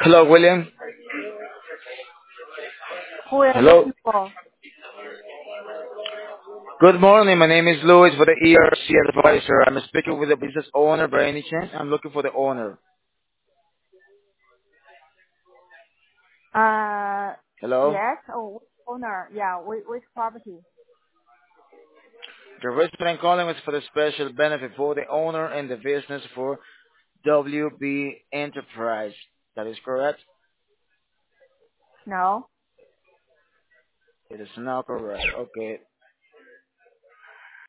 Hello, William. Who are you Hello. looking for? Good morning. My name is Louis for the ERC advisor. I'm speaking with the business owner by any chance. I'm looking for the owner. Uh, Hello. yes. Oh, which owner? Yeah, which property? The reason I'm calling is for the special benefit for the owner and the business for WB Enterprise. That is correct? No. It is not correct. Okay.